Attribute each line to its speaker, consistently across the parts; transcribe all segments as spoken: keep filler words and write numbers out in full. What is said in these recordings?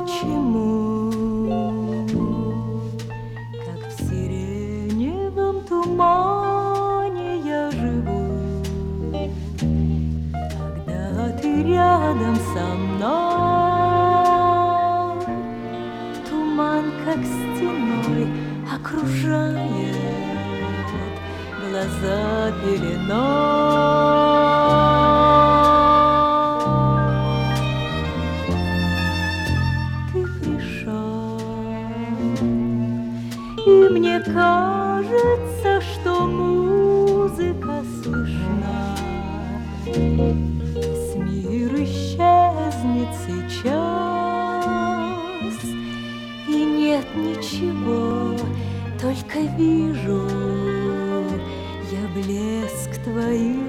Speaker 1: почему, как в сиреневом тумане я живу, когда ты рядом со мной. Туман, как стеной, окружает глаза пеленой. И мне кажется, что музыка слышна. Весь мир исчезнет сейчас, и нет ничего, только вижу я блеск твоих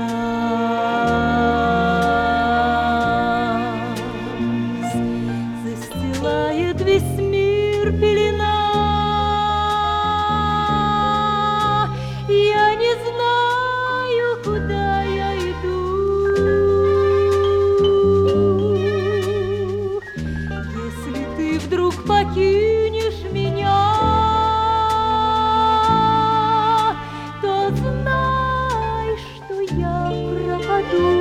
Speaker 1: глаз. Застилает весь мир пелена. Я не знаю, куда я иду. Если ты вдруг покинешь меня, то знай, что я пропаду.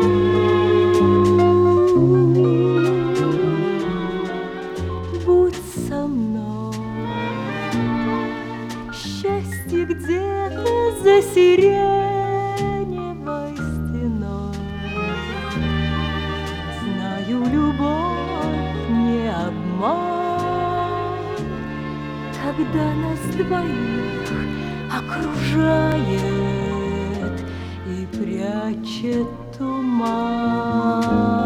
Speaker 1: Будь со мной, счастье где-то за сиреневой стеной. Знаю, любовь не обман, когда нас двоих окружает и прячет туман.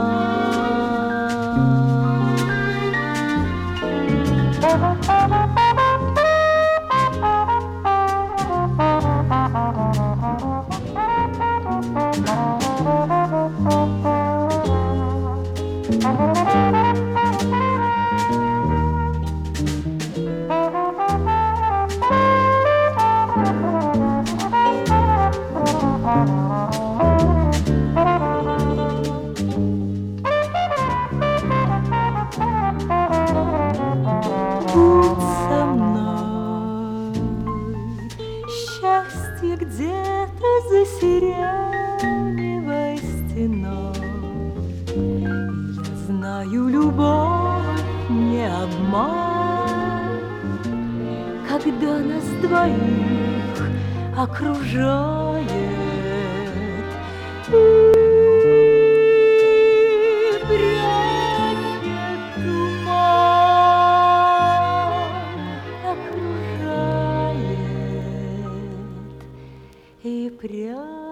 Speaker 1: Будь со мной, счастье где-то за сиреневой стеной. Я знаю, любовь не обман, когда нас двоих окружает и прячет туман, окружает и прячет.